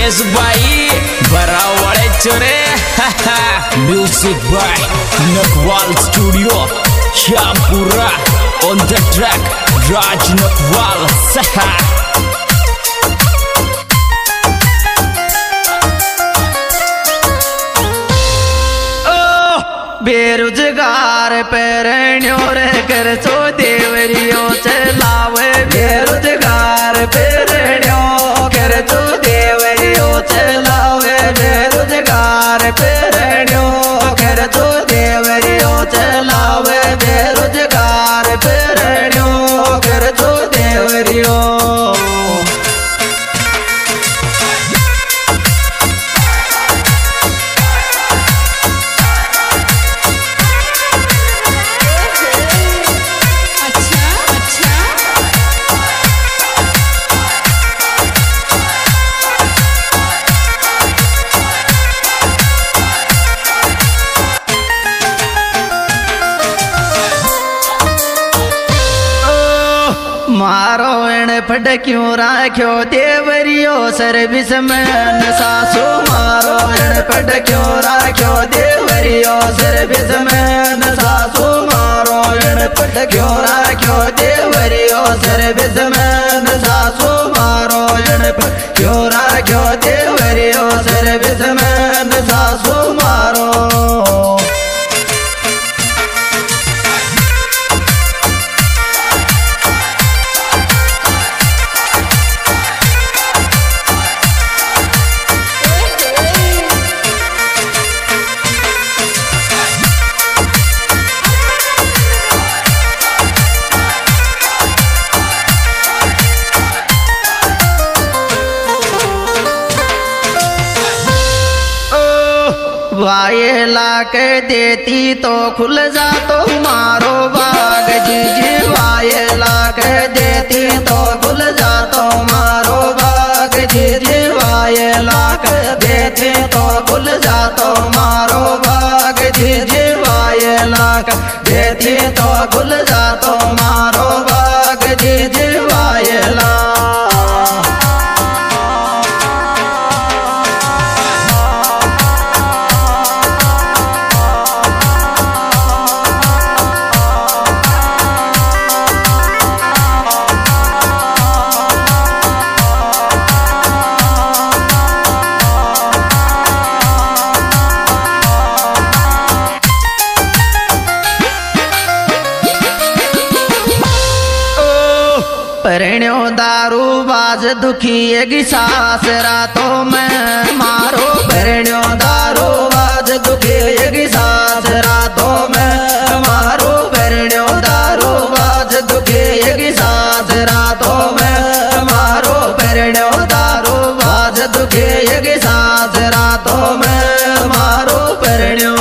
योगेश भाई बरावड़े चोरे music by Nakwal studio Shyampura on the track Raj Nakwal सहा बेरोजगार पेरणियों रे कर सो देवरियो चलावे बेरोजगार पेरणियों कर सो देवरियो चलावे बेरोजगार पेरणियों कर सो देवरियो चलावे बेरोजगार पेरणियों कर सो देवरियो मारो एण फट क्यों राख्यो देवरियो सर्विस मैन सासू मारो एण फट क्यों राख्यो देवरियो सर्विस मैन सासू मारो एण फट क्यों राख्यो देवरियो सर्विस मैन सासू मारो एण फट क्यों राख्यो देवरियो सर्विस मैन सासू मारो वाये लाक देती तो खुल जा तो मारो बाग जी जी वाये लाक देती तो खुल जा तो मारो बाग जी जी वाये लाक देती तो खुल जा तो मारो बाग जी जी वाये लाक देती तो खुल जा तो मारो बाग जी जी वाये लाक परिण्यो दारू बाज दुखी एक सास रातों में मारो परिण्यो दारू बाज दुखी एक सास रातों में मारो परिण्यो दारू बाज दुखी एक सास रातों में मारो परिण्यो दारू बाज दुखी एक सास रातों में मारो परिण्यो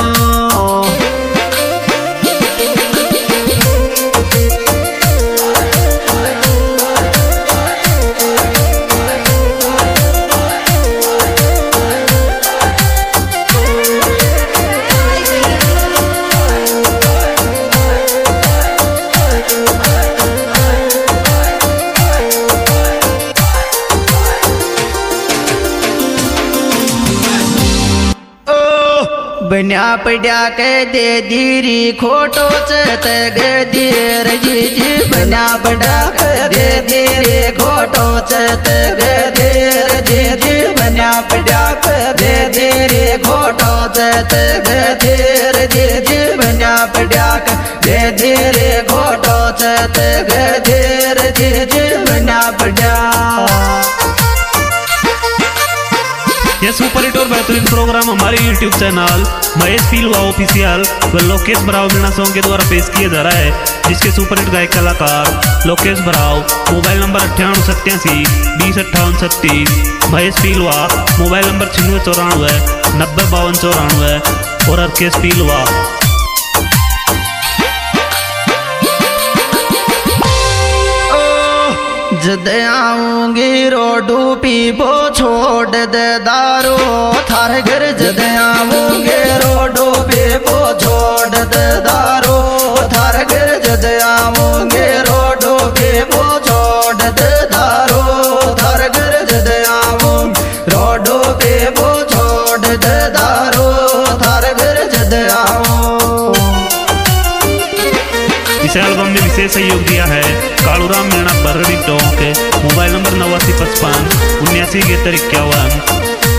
बन्या पड्या के दे दीरी खोटो चत गदीर जी जी बन्या पड्या के दे दीरी खोटो चत गदीर जी जी बन्या पड्या के दे दीरी खोटो चत गदीर जी जी बन्या पड्या के दे दीरी खोटो चत गदीर जी जी बन्या पड्या यह सुपर हिट और बेहतरीन प्रोग्राम हमारे YouTube channel Mahesh Pilwa official व लोकेश बराव मीणा सॉन्ग के द्वारा पेश किया जा रहा है, जिसके सुपर हिट गायक कलाकार Lokesh Barav, mobile number 9887205836, Mahesh Pilwa mobile number 9694 905294 और अर्केश पीलवा। जद आऊंगी रोडू पीबो छोड़ दे दारू थार घर जद आऊंगी रोडू पीबो छोड़ दे दारू थार घर जद आऊंगी रोडू पीबो छोड़ दे दारू थार घर जद आऊंगी रोडू सहयोग दिया है कालूराम मीणा बर्रडी टोंक, मोबाइल नंबर 8955 79 71।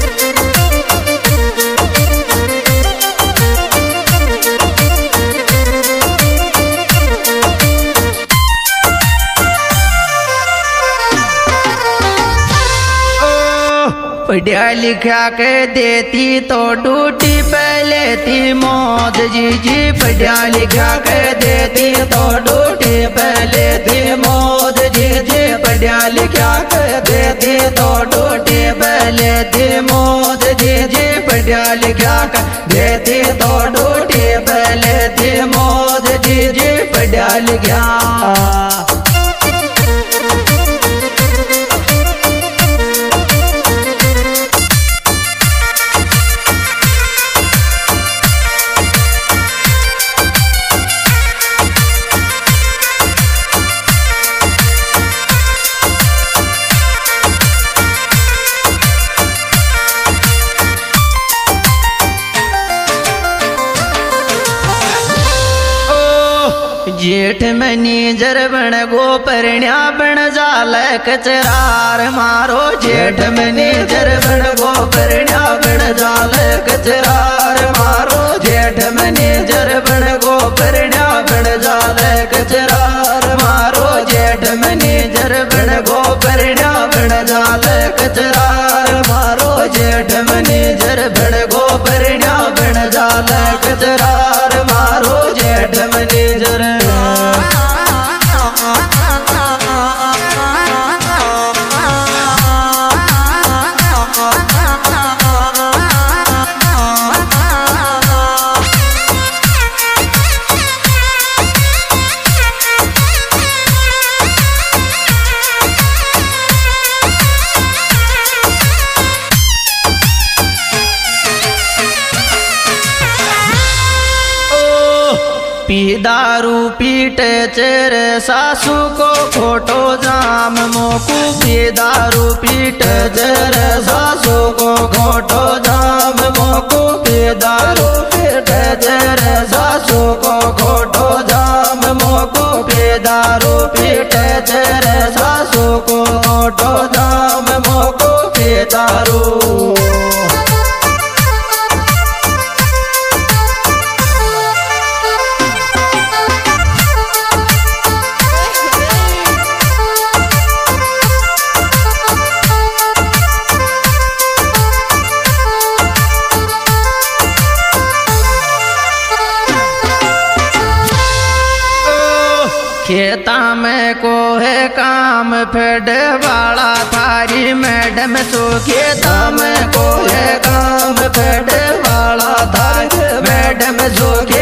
पढ़िया लिखा के देती तो ड्यूटी पे लेती मौज जी जी। पढ़िया लिखा के देती तो ड्यूटी पे लेती मौज जी जी। पढ़िया लिखा के देती तो ड्यूटी पे लेती मौज जी जी। पढ़िया लिखा के देती तो ड्यूटी पे लेती मौज जी जी। पढ़िया लिखा जेठ मैनेजर बन गो परण्या बन जाल कचरार मारो। जेठ मैनेजर बन गो परण्या बन जाल कचरार मारो। जेठ मैनेजर बन गो परण्या बन जाल कचरार मारो। जेठ मैनेजर बन गो परण्या बन जाल कचरार मारो। जेठ मैनेजर बन गो परण्या बन जाल कचरार मारो। जेठ मैनेजर पी दारू पीटे चेरे सासू को खोटो जाम मोकू। पी दारू पीटे चेरे सासू को खोटो जाम मोकू। पी दारू पीटे चेरे सासू को खोटो जाम मोकू। पी दारू पीटे चेरे सासू को खोटो जाम मोकू। पी दारू खेता में को है काम फेड वाला थारी मैडम सो। खेता में को है काम फेड वाला थारी मैडम सो।